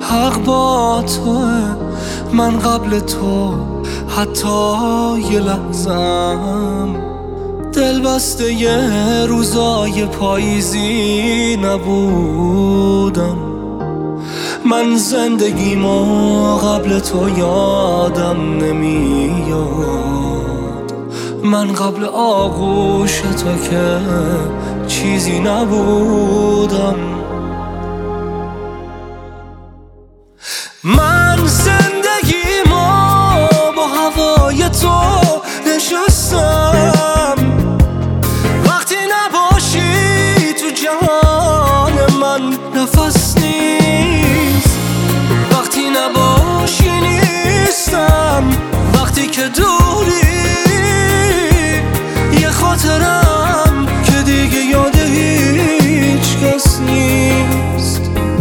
حق با توه، من قبل تو حتی یه لحظم دل بسته یه روزای پاییزی نبودم. من زندگیمو قبل تو یادم نمیاد، من قبل آغوش تو که چیزی نبودم. من زندگیمو با هوای تو نشستم، وقتی نباشی تو جهان من نفس نیست، وقتی نباشی نیستم، وقتی که دوری یه خاطرم که دیگه یاد هیچ کس نیست.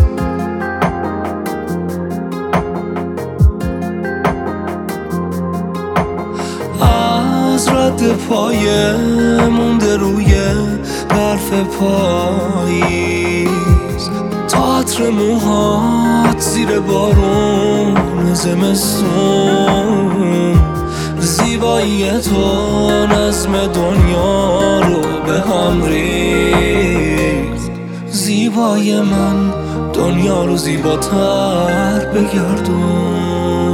از رد پایه مونده روی برف پاییز، تا عطر موهات زیر بارون زمستون، زیبایی تو نظم دنیا رو به هم ریخت. زیبای من دنیا رو زیباتر بگردون.